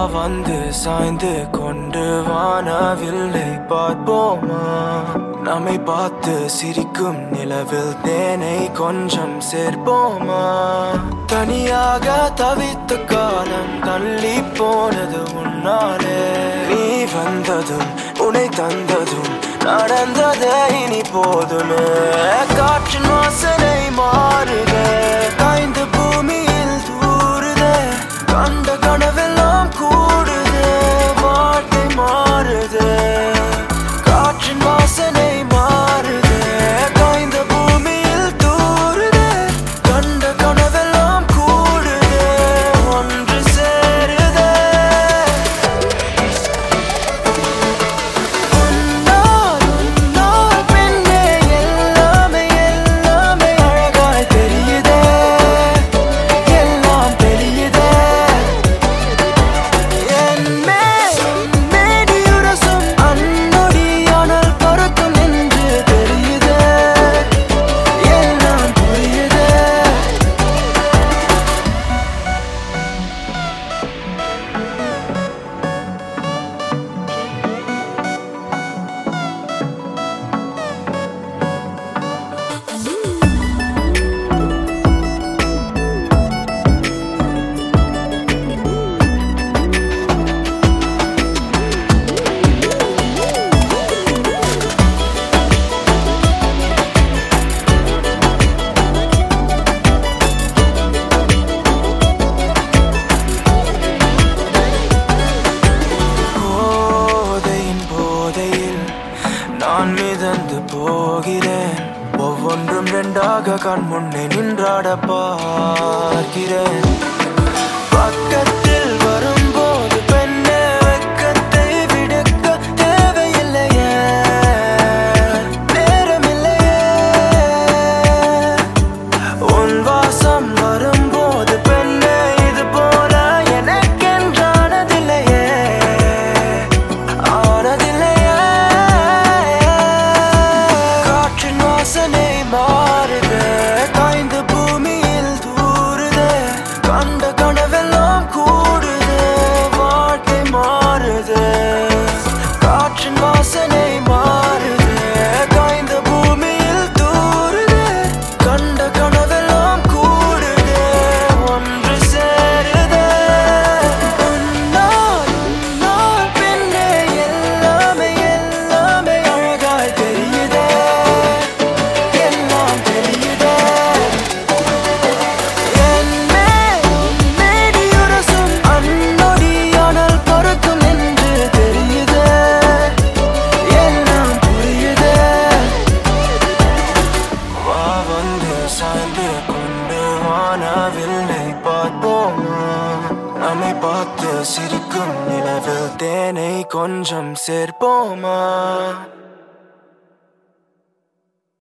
வந்து சாய்ந்து கொண்டு வானவில்லை பார்ப்போமா? நம்மை பார்த்து சிரிக்கும் நிலவில் தேனை கொஞ்சம் சேர்ப்போமா? தனியாக தவித்த காலம் தள்ளி போனது உன்னாலே. நீ வந்ததும் உன்னை தந்ததும் நடந்ததே இனி போதுமே. காற்றின் வாசனை மாறுதே, காய்ந்த பூமியில் தூறுதே, கண்ட கனவெல்லாம் கூடுதே, வாழ்க்கை மாறுதே. காற்றின் வாசனை மாறுதே, காய்ந்த பூமியில் தூறுதே, கண்ட கனவெல்லாம் கூடுதே, ஒன்று சேருதே. உன்னால் உன்னால் பெண்ணே எல்லாமே எல்லாமே அழகாய் தெரியுதே, எல்லாம் தெரியுதே. என் மேனியுரசும் அன்னொடியானால் பொருத்தம் என்று தெரியுதே, எல்லாம் புரியுதே. போதையின் போதையில் நான் மிதந்து போகிறேன். ஒவ்வொன்றும் ரெண்டாக கண் முன்னே நின்றாட பார்க்கிறேன். பக்கத்தில் வரும்போது பெண்ணே வெட்கத்தை விடுக்க தேவையில்லையே, நேரமில்லையே. உன் வாசம் வரும்போது பெண்ணே இது போல எனக்கென்றானதில்லையே, ஆனதில்லையே. காற்றின் வாசனை மாறுதே, காய்ந்த பூமியில் தூறுதே, கண்ட கனவெல்லாம் கூடுதே, வாழ்க்கை மாறுதே. காற்றின் வாசனை மாறுதே, காய்ந்த பூமியில் தூறுதே, கண்ட கனவெல்லாம் கூடுதே, ஒன்று சேருதே. உன்னால் உன்னால் பெண்ணே எல்லாமே எல்லாமே அழகாய் தெரியுதே, எல்லாம் தெரியுதே. என் மேனியுரசும் அன்னொடியானால் பொருத்தம் என்று தெரியுதே, எல்லாம் புரியுதே. வா வந்து சாய்ந்து கொண்டு வானவில்லை பார்ப்போமா? நம்மை பார்த்து சிரிக்கும் நிலவில் தேனை கொஞ்சம் சேர்ப்போமா?